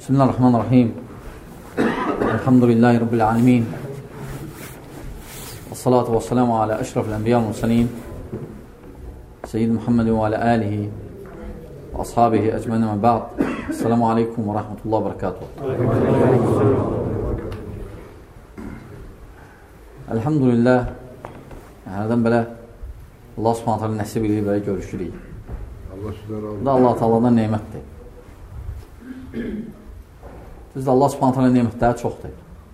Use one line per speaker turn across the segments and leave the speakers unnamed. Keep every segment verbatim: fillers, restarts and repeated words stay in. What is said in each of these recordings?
Bismillahirrahmanirrahim. Elhamdülillahi Rabbil alemin. Esselatu vesselamu ala eşrafil enbiya ve mursalin. Seyyid Muhammedin ve ala alihi ve ashabihi ecmaîn ve ba'd. Esselamu aleykum ve rahmetullahi ve berekatuhu. Elhamdülillah. Hərdən belə Allah Subhanahu taala nəsib edir, belə görüşürük. Bu da Allah Taala'dan nemətdir. Düzdür, Allah Subhanahu taala nemətləri çoxdur.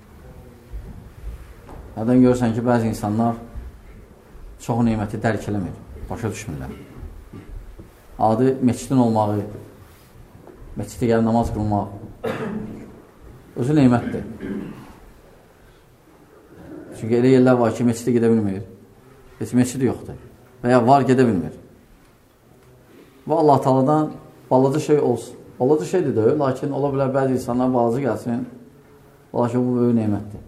Hərdən görürsən ki, bəzi insanlar çox neməti dərk eləmir, başa düşmürlər. Adi meçidin olmağı, meçiddə gəlib namaz qılmaq özü nemətdir. Çünki elə yerlər var ki, meçiddə gedə bilmir, heç meçid yoxdur və ya var, gedə bilmir. Bu Allah Taala'dan balaca şey olsun. Balaca şeydir də, lakin ola bilər bəzi insanlar balaca gəlsin, lakin bu böyük nemətdir.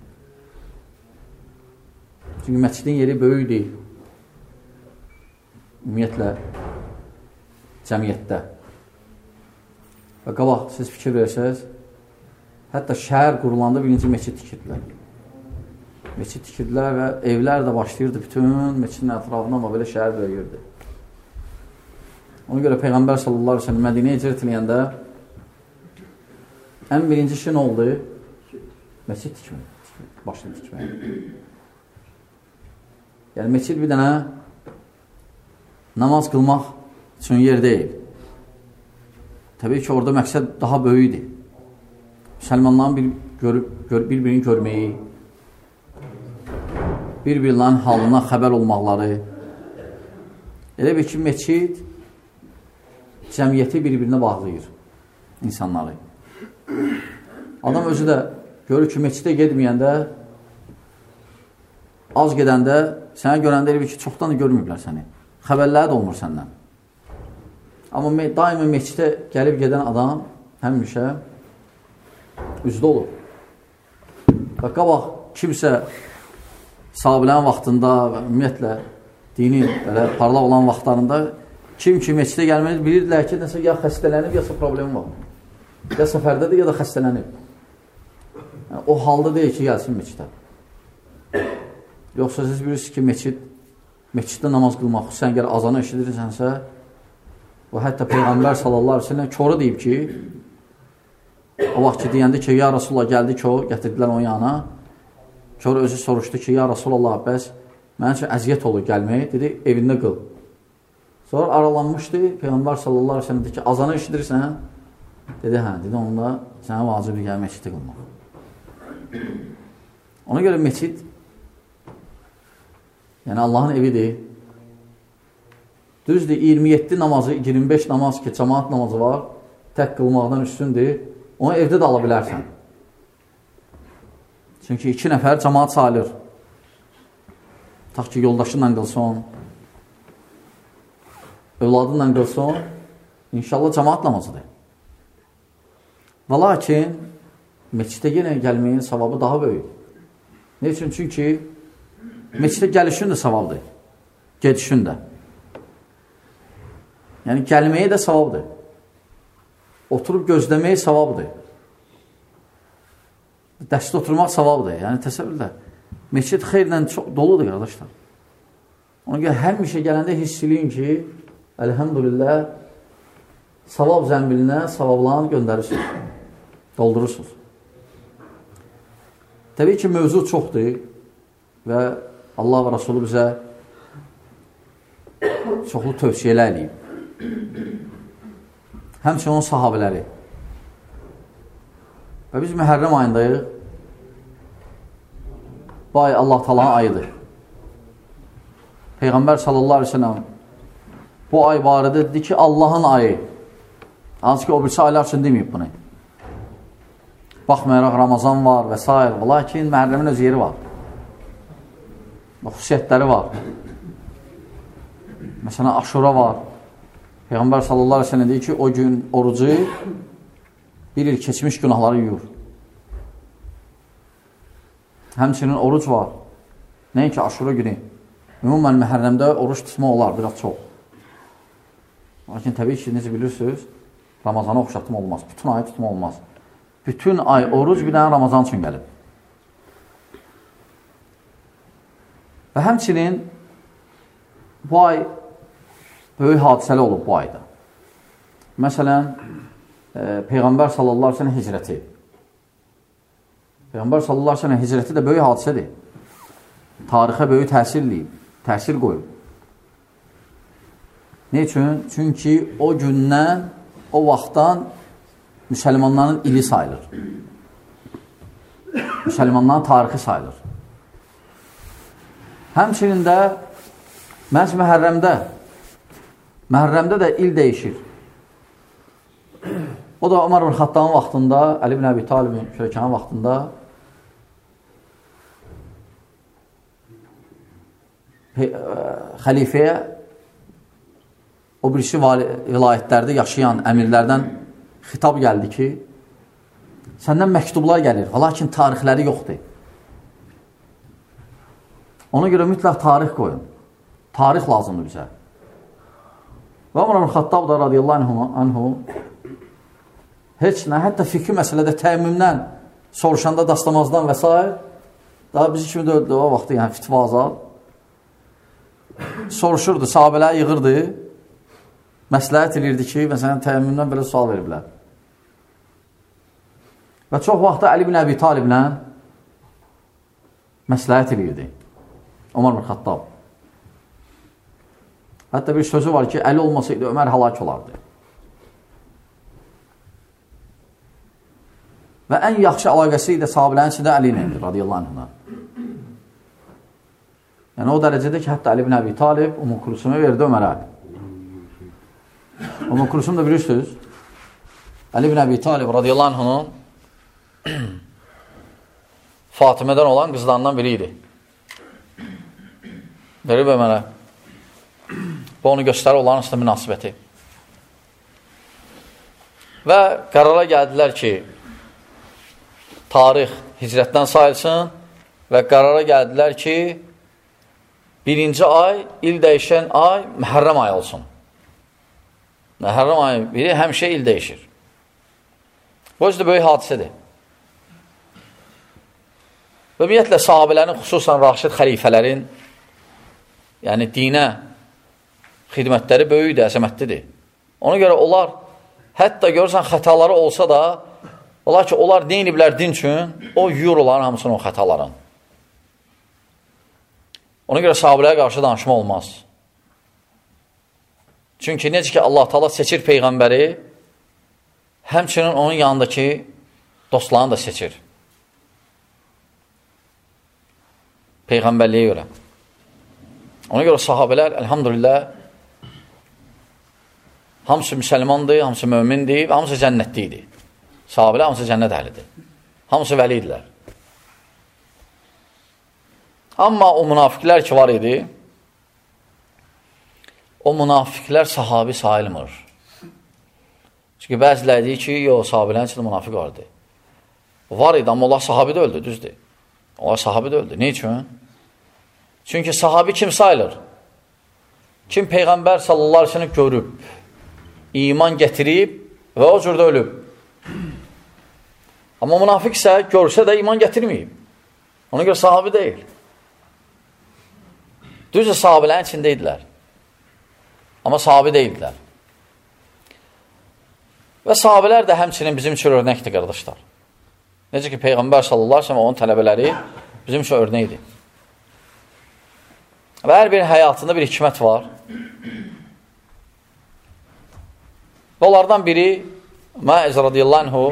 Çünki məscidin yeri böyük deyil. Ümumiyyətlə, cəmiyyətdə. Və qabaq, siz fikir versəz, hətta şəhər qurulanda birinci məscid tikirdilər. Məscid tikirdilər və evlər də başlayırdı, bütün məscidin ətrafından və belə şəhər böyüyürdü. Ona görə Peyğəmbər sallallahu aleyhi ve sellem Mədinəyə hicrət eləyəndə ən birinci şey nə oldu? Məscid tikmək, başını tikmək. Yəni, məscid bir dənə namaz qılmaq üçün yer deyil. Təbii ki, orada məqsəd daha böyükdir. Müsəlmanların bir, görüb, gör, bir-birini görməyi, bir-birinin halına xəbər olmaqları. Elə bir ki, məscid cəmiyyəti bir-birinə bağlayır insanları. Adam özü də görür ki, məscidə getməyəndə, az gedəndə, sənə görəndə elə bir ki, çoxdan da görməyiblər səni. Xəbərləri də olmur səndən. Amma daima məscidə gəlib gedən adam həmişə üzdə olur. Və qabaq kimsə sahabilərin vaxtında və ümumiyyətlə dini belə parlaq olan vaxtlarında kim ki məscidə gəlməli bilirdilər ki, nəsə ya xəstələnib, ya problemi var. Ya səfərdədir, ya da xəstələnib. Yəni, o halda deyil ki, gəlsin məscidə. Yoxsa siz bilirsiniz ki, məscid, məsciddə namaz qılmaq, sən gəl azanı eşidirsənsə, və hətta Peyğəmbər sallallahu aleyhi ve sellem çoru deyib ki, o vaxt ki, deyəndə ki, ya Rasulullah gəldi ki, o, gətirdilər onun yanına, kör özü soruşdu ki, ya Rasulullah, bəs mənim üçün əziyyət olur gəlməyi, dedi, evində qıl. Sonra aralanmışdı, Peyğəmbər sallallahu aleyhi ve sellem dedi ki, azanı eşidirsən, dedi, hə, dedi, onunla sənə vacibdir gəl məsciddə qılmaq. Ona görə məscid, yəni Allahın evidir. Düzdür, iyirmi yeddi namazı, iyirmi beş namaz ki, cəmaat namazı var, tək qılmaqdan üstündür, onu evdə də ala bilərsən. Çünki iki nəfər cəmaat sayılır. Tax ki, yoldaşınla qılsın, övladınla qılsın, inşallah cəmaat namazıdır. Və lakin, məscidə yenə gəlməyin savabı daha böyük. Ne üçün? Çünki məscidə gəlişin də savabdır, gedişin də. Yəni, gəlməyi də savabdır. Oturub gözləməyi savabdır. Dəstə oturmaq savabdır. Yəni, təsəvvürlə, məscid xeyrlə çox doludur, qardaşlar. Ona görə həmişə gələndə hiss eləyin ki, əlhəmdülillah, savab zəmbilinə savablarını göndərirsiniz, doldurursunuz. Təbii ki, mövzu çoxdur və Allah və Rasulü bizə çoxlu tövsiyələr eləyib. Həmçinin onun sahabələri. Və biz Məhərrəm ayındayıq. Bu ay Allah Taala'nın ayıdır. Peyğəmbər sallallahu aleyhi ve sellem bu ay barədə dedi ki, Allahın ayı. Hansı ki, o birisi aylar üçün deməyib bunu. Baxmayaraq Ramazan var və s. Lakin Məhərrəmin öz yeri var. Xüsusiyyətləri var. Məsələn, Aşura var. Peyğəmbər sallallahu aleyhi ve sellem deyir ki, o gün orucu bir il keçmiş günahları yuyur. Həmçinin oruc var. Nəinki Aşura günü. Ümumən Məhərrəmdə oruç tutma olar, biraz çox. Lakin təbii ki, necə bilirsiniz, Ramazana oxşatma olmaz. Bütün ayı tutma olmaz. bütün ay oruc bir dənə Ramazan üçün gəlib. Və həmçinin bu ay böyük hadisəli olub bu ayda. Məsələn, e, Peyğəmbər sallallahu aleyhi ve sellem hicrəti. Peyğəmbər sallallahu aleyhi ve sellem hicrəti də böyük hadisədir. Tarixə böyük təsirliyib, təsir qoyub. Ne üçün? Çünki o gündən, o vaxtdan müsəlmanların ili sayılır. Müsəlmanların tarixi sayılır. Həmçinin də məhz Məhərrəmdə Məhərrəmdə də il dəyişir. O da Ömər ibn Xattabın vaxtında, Əli ibn Əbi Talibin şöhrəkanın vaxtında xəlifəyə o birisi vilayətlərdə yaşayan əmirlərdən xitab gəldi ki, səndən məktublar gəlir, lakin tarixləri yoxdur. Ona görə mütləq tarix qoyun. Tarix lazımdır bizə. Və Ömər ibn Xattab da radiyallahu anhu heç nə, hətta fikri məsələdə təəmmümdən, soruşanda dastamazdan və s. daha bizi kimi döldü o vaxtı, yəni fitva azad. Soruşurdu, sahabələri yığırdı, məsləhət edirdi ki, məsələn, təəmmümdən belə sual veriblər. Və çox vaxtda Əli ibn Əbi Taliblə məsləhət edirdi Ömər ibn Xattab. Hətta bir sözü var ki, Əli olmasaydı Ömər həlak olardı. Və ən yaxşı əlaqəsi ilə sahabələrin içində Əli ilə idi, radiyallahu anhına. Yəni o dərəcədə ki, hətta Əli ibn Əbi Talib Ümmü Kulsumu verdi Ömərə. Ümmü Kulsum da bilirsiniz, Əli ibn Əbi Talib radiyallahu anhının Fatimədən olan qızlarından biri idi. Verib Ömərə. Bu onu göstərir onların üstə münasibəti. Və qərara gəldilər ki, tarix hicrətdən sayılsın və qərara gəldilər ki, birinci ay, il dəyişən ay Məhərrəm ayı olsun. Məhərrəm ayı biri həmişə il dəyişir. Bu özü də böyük hadisədir. Və ümumiyyətlə sahabələrin, xüsusən Raşid xəlifələrin, yəni dinə xidmətləri böyükdir, əzəmətlidir. Ona görə onlar, hətta görürsən xətaları olsa da, olar ki, onlar deyiniblər din üçün, o yuyur onların hamısını o xətaların. Ona görə sahabələrə qarşı danışma olmaz. Çünki necə ki, Allah Taala seçir Peyğəmbəri, həmçinin onun yanındakı dostlarını da seçir. Peyğəmbərliyə görə. Ona görə sahabələr, əlhamdülillah, hamısı müsəlmandır, hamısı mömindir və hamısı cənnətlidir. Sahabələr hamısı cənnət əhlidir. Hamısı vəlidilər. Amma o münafiqlər ki var idi, o münafiqlər sahabi sayılmır. Çünki bəziləri deyir ki, yox, sahabələrin içində münafiq vardı. Var idi, amma onlar sahabi də öldü, düzdür. Onlar sahabi də öldü. Ne üçün? Çünki sahabi kim sayılır? Kim Peyğəmbər sallallahu aleyhi ve sellem görüb, iman gətirib və o cürdə ölüb. Amma münafiq isə görsə də iman gətirməyib. Ona görə sahabi deyil. Düzdür, sahabələrin içində idilər. Amma sahabi deyildilər. Və sahabələr də həmçinin bizim üçün örnəkdir, qardaşlar. Necə ki, Peyğəmbər sallallahu aleyhi ve sellem onun tələbələri bizim üçün örnəkdir. Və hər bir həyatında bir hikmət var. Və onlardan biri Maiz radiyallahu anhu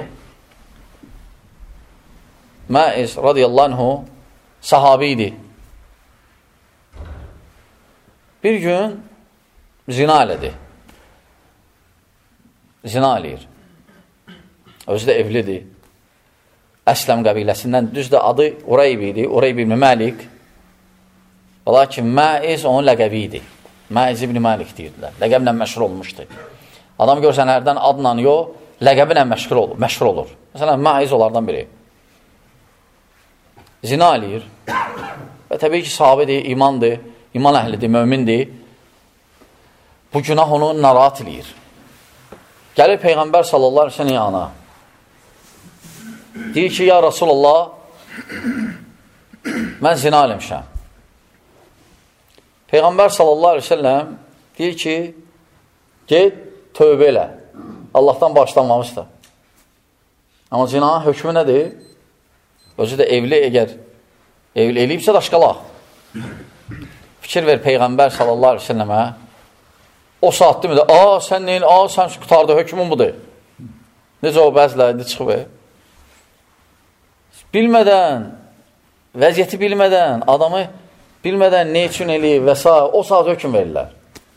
Maiz radiyallahu anhu sahabi idi. Bir gün zina elədi. Zina eləyir. Özü də evlidir. Əsləm qəbiləsindən, düzdür, adı Ureyb idi, Ureyb ibn Məlik. Lakin Maiz onun ləqəbi idi. Maiz ibn Məlik deyirdilər. Ləqəblə məşhur olmuşdu. Adam görsən hərdən adla yox, ləqəblə məşhur olur. Məşhur olur. Məsələn, Maiz onlardan biri. Zina eləyir. Və təbii ki, sahabidir, imandır, iman əhlidir, mömindir. Bu günah onu narahat eləyir. Gəlir Peyğəmbər sallallahu aleyhi ve sellem yana. Deyir ki, ya Rasulallah, mən zina eləmişəm. Peyğəmbər sallallahu aleyhi ve selləm deyir ki, get, tövbə elə. Allahdan bağışlanmamışdır. Amma zinanın hökmü nədir? Özü də evli, əgər evli eləyibsə daşqalaq. Fikir ver Peyğəmbər sallallahu aleyhi ve selləmə. O saat demir də, a, sən neyin, a, sən qutardı, hökmün budur. Necə o bəzilərində çıxıb? Bilmədən, vəziyyəti bilmədən, adamı bilmədən ne üçün eləyib və s. o saat hökm verirlər.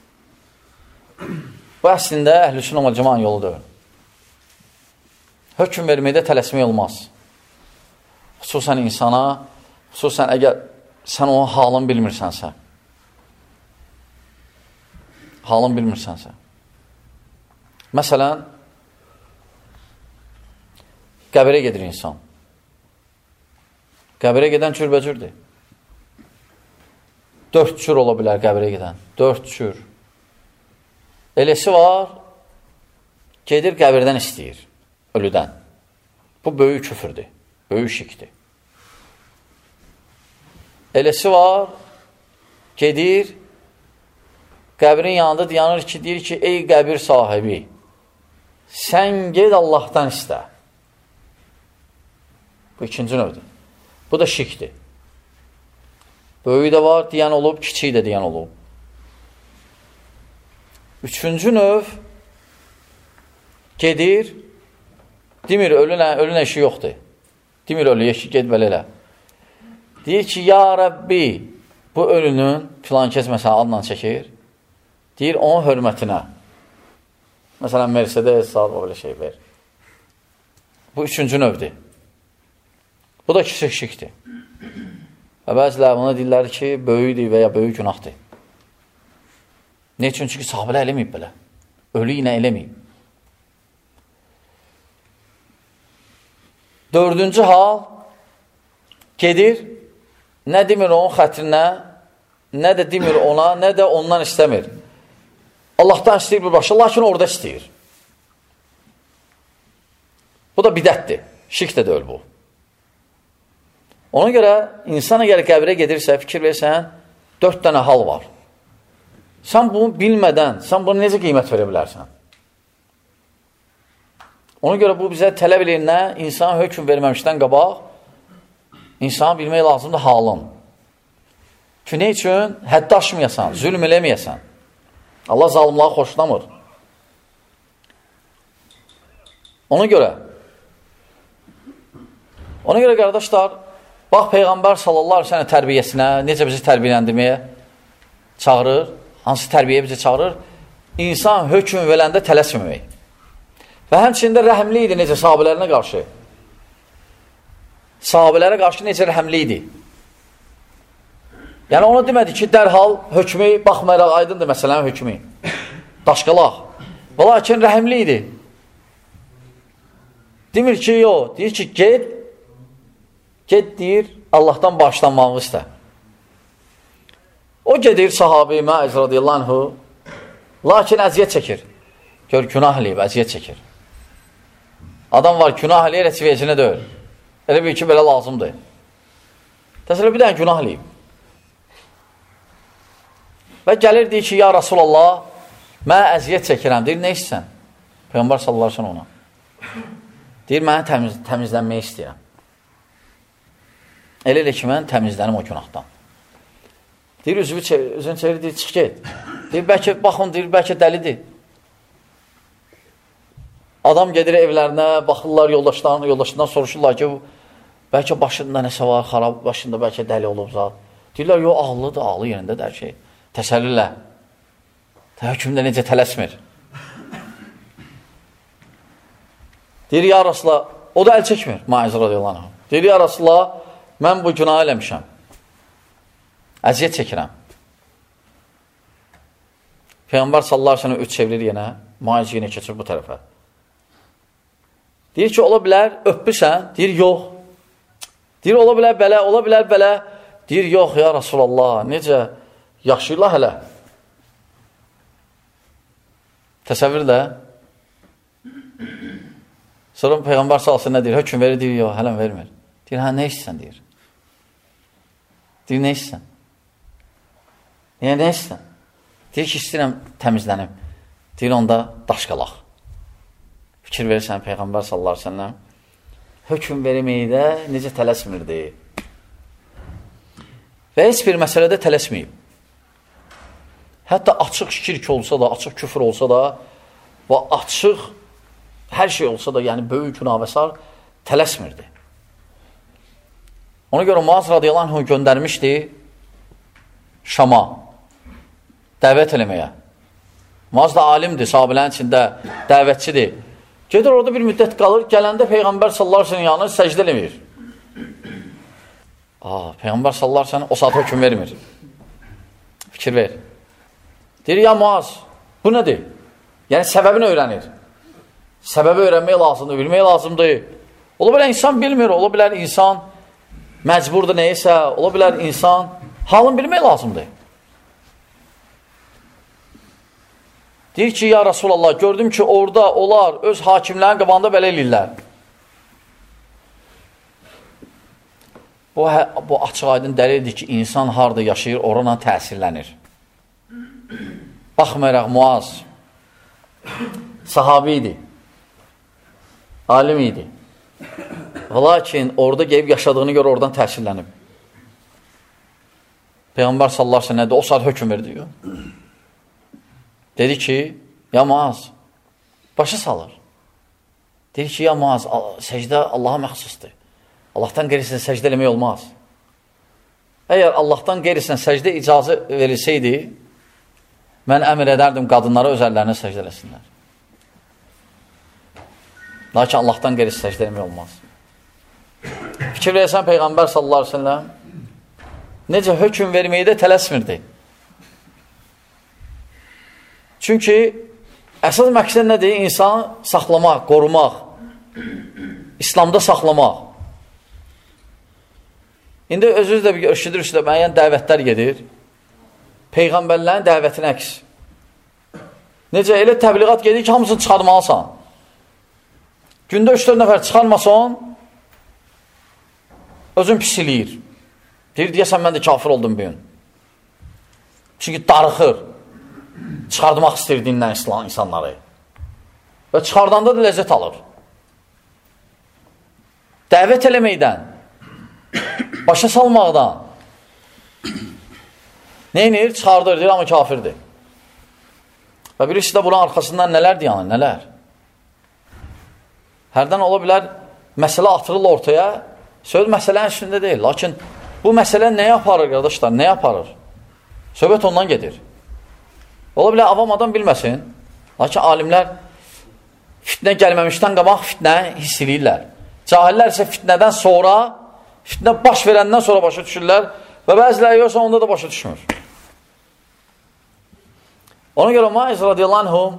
Bu əslində əhl-i sünnə vəl cəmaənin yoludur. Hökm verməkdə tələsmək olmaz. Xüsusən insana, xüsusən əgər sən onun halını bilmirsənsə, halını bilmirsənsə. Məsələn, qəbirə gedir insan. Qəbirə gedən cürbəcürdür. Dörd cür ola bilər qəbirə gedən. Dörd cür. Eləsi var, gedir qəbirdən istəyir, ölüdən. Bu böyük küfürdür, böyük şirkdir. Eləsi var, gedir, qəbrin yanında dayanır ki, deyir ki, ey qəbir sahibi, sən ged Allahdan istə. Bu ikinci növdür. Bu da şirkdir. Böyük də var, deyən olub, kiçik də deyən olub. Üçüncü növ gedir, demir, ölünə, ölünə işi yoxdur. Demir, ölüyə işi, ged belə elə. Deyir ki, ya Rəbbi, bu ölünün filan kəs məsələn adla çəkir. Deyir, onun hörmətinə. Məsələn, Mercedes, saat o belə şey ver. Bu üçüncü növdür. Bu da kiçik şirkdir. Və bəzilər buna deyirlər ki, böyükdür və ya böyük günahdır. Ne üçün? Çünki sahabələr eləməyib belə. Ölü ilə eləməyib. Dördüncü hal, gedir, nə demir onun xətrinə, nə də demir ona, nə də ondan istəmir. Allahdan istəyir bir başa, lakin orada istəyir. Bu da bidətdir. Şirk də deyil bu. Ona görə insan əgər qəbrə gedirsə, fikir versən, dörd dənə hal var. Sən bunu bilmədən, sən bunu necə qiymət verə bilərsən? Ona görə bu bizə tələb eləyir nə? İnsana hökm verməmişdən qabaq, insana bilmək lazımdır halın. Ki, nə üçün? Həddə aşmayasan, zülm eləməyəsən. Allah zalimlığı xoşlamır. Ona görə, ona görə qardaşlar, bax, Peyğəmbər sallallahu aleyhi ve sellem tərbiyəsinə, necə bizi tərbiyələndirməyə çağırır, hansı tərbiyə bizi çağırır? İnsan hökm verəndə tələsməmək. Və həmçində rəhmli idi necə sahabələrinə qarşı. Sahabələrə qarşı necə rəhmli idi. Yəni, ona demədi ki, dərhal hökmü, baxmayaraq aydındır məsələn hökmü. Daşqalaq. Və lakin rəhmli idi. Demir ki, yox, deyir ki, ged, ged deyir, Allahdan bağışlanmağı istə. O gedir sahabi Məiz radiyallahu anhu, lakin əziyyət çəkir. Gör, günah eləyib, əziyyət çəkir. Adam var, günah eləyir, heç vecinə deyil. Elə bir ki, belə lazımdır. Təsələ bir dənə günah eləyib. Və gəlir, deyir ki, ya Rasulallah, mən əziyyət çəkirəm. Deyir, nə istəyirsən? Peyğəmbər sallallahu aleyhi ve sellem ona. Deyir, mənə təmiz, təmizlənmək istəyirəm. Elə elə ki, mən təmizlənim o günahdan. Deyir, üzünü çevir, çevir, deyir, çıx get. Deyir, bəlkə, baxın, deyir, bəlkə dəlidir. Adam gedir evlərinə, baxırlar, yoldaşlarından, yoldaşından soruşurlar ki, bəlkə başında nəsə var, xarab, başında bəlkə dəli olub zat. Deyirlər, yox, ağlıdır, ağlı yerində də hər şey. Təsəllürlə. Hökümdə necə tələsmir. Deyir, ya Rasulallah, o da əl çəkmir, Məiz radiyallahu anh. Deyir, ya Rasulallah, mən bu günah eləmişəm. Əziyyət çəkirəm. Peyğəmbər sallallahu aleyhi ve sellem üç çevirir yenə, Məiz yenə keçir bu tərəfə. Deyir ki, ola bilər, öpmüsən, deyir, yox. Deyir, ola bilər, belə, ola bilər, belə. Deyir, yox, ya Rasulallah, necə, yaxşıyla hələ. Təsəvvürlə, Sonra Peyğəmbər salsın nə deyir? Hökm verir, deyir, yox, hələm vermir. Deyir, hə, nə istəyirsən, deyir. Deyir, nə istəyirsən? Yəni, nə istəyirsən? Deyir ki, istəyirəm təmizlənib. Deyir, onda daş qalaq. Fikir verirsən, Peyğəmbər sallallahu əleyhi və səlləm hökm verməkdə necə tələsmirdi? Və heç bir məsələdə tələsməyib. Hətta açıq şirk olsa da, açıq küfür olsa da və açıq hər şey olsa da, yəni böyük günah və sair tələsmirdi. Ona görə Muaz radiyallahu anh göndərmişdi Şama dəvət eləməyə. Muaz da alimdir, sahabələrin içində dəvətçidir. Gedir orada bir müddət qalır, gələndə Peyğəmbər sallallahu əleyhi və səlləm yanına səcdə eləmir. Aa, Peyğəmbər sallallahu əleyhi və səlləm o saat hökm vermir. Fikir ver. Deyir, ya Muaz, bu nədir? Yəni, səbəbini öyrənir. Səbəbi öyrənmək lazımdır, bilmək lazımdır. Ola bilər insan bilmir, ola bilər insan məcburdur neysə, ola bilər insan halını bilmək lazımdır. Deyir ki, ya Rasulallah, gördüm ki, orada onlar öz hakimlərin qabağında belə eləyirlər. Bu, bu açıq aydın dəlildir ki, insan harada yaşayır, orana təsirlənir. Baxmayaraq Muaz sahabi idi, alim idi. Lakin orada gəlib yaşadığını görə oradan təsirlənib. Peyğəmbər sallallahu əleyhi və səlləm o saat hökm verdi. Dedi ki, ya Muaz, başa salır. Dedi ki, ya Muaz, səcdə Allaha məxsusdur. Allahdan qeyrisinə səcdə eləmək olmaz. Əgər Allahdan qeyrisinə səcdə icazə verilsəydi, mən əmr edərdim qadınlara öz əllərini səcdə eləsinlər. Lakin Allahdan qeyrisinə səcdə eləmək olmaz. Fikir verəsən Peyğəmbər sallallahu əleyhi və səlləm necə hökm verməkdə tələsmirdi. Çünki əsas məqsəd nədir? İnsanı saxlamaq, qorumaq, İslamda saxlamaq. İndi özünüz də bir eşidirsiniz də müəyyən dəvətlər gedir. Peyğəmbərlərin dəvətinə əks. Necə elə təbliğat gedir ki, hamısını çıxarmalısan. Gündə üç dörd nəfər çıxarmasan, özün pis eləyir. Deyir, deyəsən, mən də kafir oldum bir gün. Çünki darıxır. Çıxardmaq istəyir dindən İslam insanları. Və çıxardanda da ləzzət alır. Dəvət eləməkdən, başa salmaqdan neynir? Çıxardır, deyir, amma kafirdir. Və birisi də bunun arxasından nələr deyənir, nələr? Hərdən ola bilər, məsələ atırıl ortaya, söz məsələnin üstündə deyil. Lakin bu məsələ nəyə aparır, qardaşlar, nəyə aparır? Söhbət ondan gedir. Ola bilər, avam adam bilməsin. Lakin alimlər fitnə gəlməmişdən qabaq fitnə hiss edirlər. Cahillər isə fitnədən sonra, fitnə baş verəndən sonra başa düşürlər və bəziləri yoxsa onda da başa düşmür. Ona görə Maiz radiyallahu anhum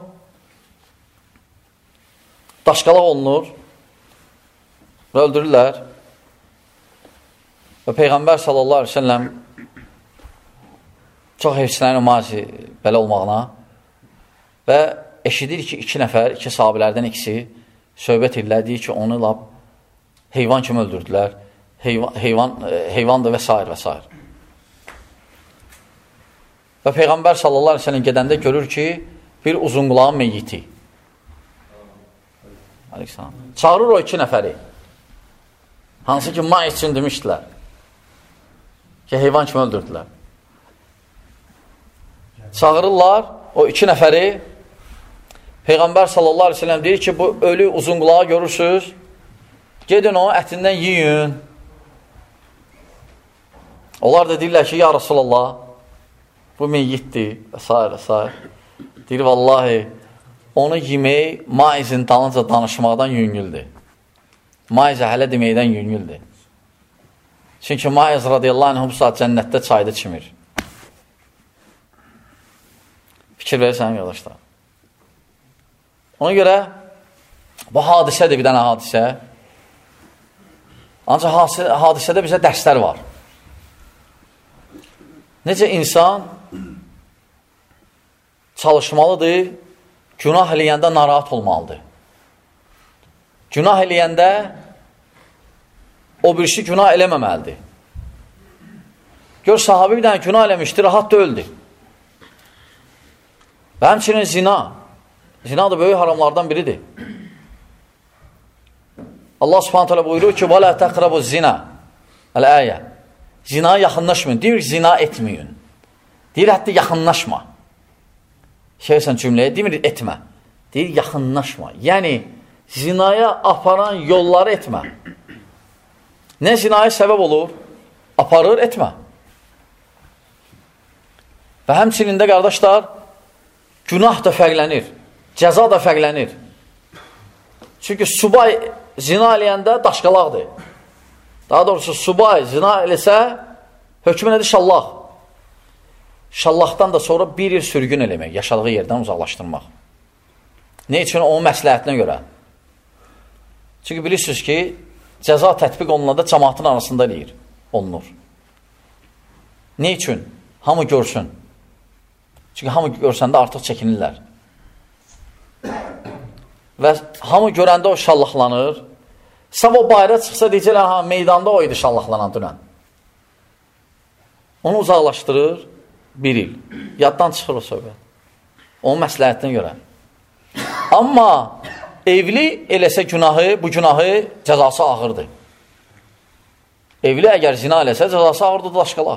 daşqalaq olunur və öldürürlər və Peyğəmbər sallallahu əleyhi və səlləm çox hevslənir Maizi belə olmağına və eşidir ki, iki nəfər, iki sahabilərdən ikisi söhbət edirlər, deyir ki, onu lab heyvan kimi öldürdülər, heyvan, heyvan, heyvandır və s. və s. Və Peyğəmbər sallallahu əleyhi və səlləm gedəndə görür ki, bir uzunqulağın meyyiti. Çağırır o iki nəfəri. Hansı ki, Maiz üçün demişdilər ki, heyvan kimi öldürdülər. Çağırırlar o iki nəfəri. Peyğəmbər sallallahu əleyhi və səlləm deyir ki, bu ölü uzunqulağı görürsünüz, gedin o ətindən yiyin. Onlar da deyirlər ki, ya Rasulallah, bu meyyitdir və s. və s. Deyir, vallahi, onu yemək Maizin dalınca danışmaqdan yüngüldür. Maizə hələ deməkdən yüngüldür. Çünki Maiz radiyallahu anh bu saat cənnətdə çayda çimir. Fikir verirsən, yoldaşlar. Ona görə bu hadisədir bir dənə hadisə. Ancaq hadisədə bizə dərslər var. Necə insan çalışmalıdır, günah eləyəndə narahat olmalıdır. günah eləyəndə o birisi günah eləməməlidir. Gör, sahabi bir dənə günah eləmişdi, rahat da öldü. Və həmçinin zina. Zina da böyük haramlardan biridir. Allah subhanət hələ buyurur ki, وَلَا تَقْرَبُ الزِّنَا Əl-əyə. Zinaya yaxınlaşmayın. Deyir, zina etməyin. Deyir, hətta yaxınlaşma. Şeysən cümləyə, demir, etmə. Deyir, yaxınlaşma. Yəni, zinaya aparan yolları etmə. Nə zinaya səbəb olur? Aparır, etmə. Və həmçinin də, qardaşlar, günah da fərqlənir. Cəza da fərqlənir. Çünki subay zina eləyəndə daşqalaqdır. Daha doğrusu, subay zina eləsə, hökmü nədir? Şallaq. Şallaqdan da sonra bir il sürgün eləmək, yaşadığı yerdən uzaqlaşdırmaq. Ne üçün? Onun məsləhətinə görə. Çünki bilirsiniz ki, cəza tətbiq olunanda cəmaatın arasında eləyir, olunur. Ne üçün? Hamı görsün. Çünki hamı görsəndə artıq çəkinirlər. Və hamı görəndə o şallaqlanır. Sab o bayra çıxsa deyəcəklər, ha, meydanda o idi şallaqlanan dünən. Onu uzaqlaşdırır bir il. Yaddan çıxır o söhbət. Onun məsləhətinə görə. Amma evli eləsə günahı, bu günahı cəzası ağırdır. Evli əgər zina eləsə cəzası ağırdır, daşqalaq.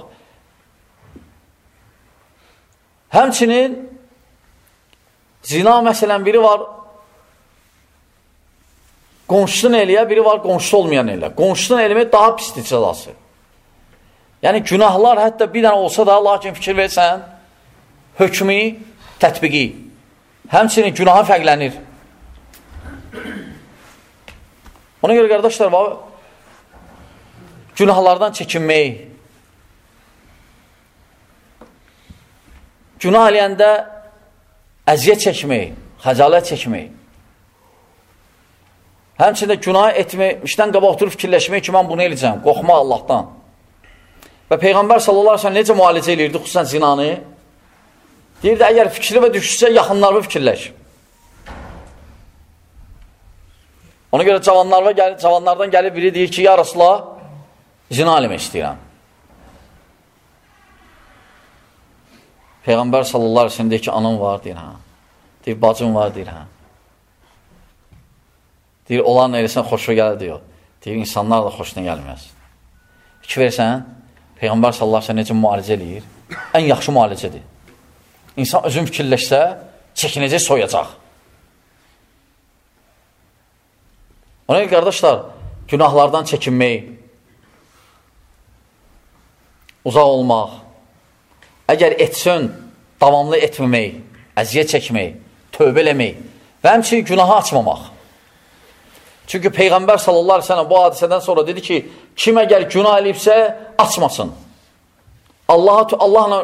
Həmçinin zina məsələn biri var, qonşusun eləyə, biri var qonşusu olmayan elə. Qonşusun eləmək daha pisdir cəzası. Yəni günahlar hətta bir dənə olsa da, lakin fikir versən, hökmü, tətbiqi. Həmçinin günahı fərqlənir. Ona görə qardaşlar var, günahlardan çəkinmək, günah eləyəndə əziyyət çəkmək, xəcalət çəkmək. Həmçində günah etmək, işdən qabaq oturub fikirləşmək ki, mən bunu eləyəcəm, qorxmaq Allahdan. Və Peyğəmbər sallallahu əleyhi və səlləm necə müalicə eləyirdi, xüsusən zinanı? Deyirdi, əgər fikri və düşürsə, yaxınlarını fikirləş. Ona görə cavanlardan, cavanlardan gəlib biri deyir ki, ya Rasulullah, zina eləmək istəyirəm. Peyğəmbər sallallahu əleyhi və səlləm deyir ki, anam var, deyir, hə. Deyir, bacım var, deyir, hə. Deyir, olanla eləsən xoşuna gəlir, diyor. Deyir, insanlar da xoşuna gəlməz. İki versən, Peyğəmbər sallallahu əleyhi və səlləm necə müalicə eləyir? Ən yaxşı müalicədir. İnsan özün fikirləşsə, çəkinəcək, soyacaq. Ona görə, qardaşlar, günahlardan çəkinmək, uzaq olmaq, əgər etsin, davamlı etməmək, əziyyət çəkmək, tövbə eləmək və həmçinin günahı açmamaq. Çünki Peyğəmbər sallallahu əleyhi və səlləm bu hadisədən sonra dedi ki, kim əgər günah eləyibsə, açmasın. Allahla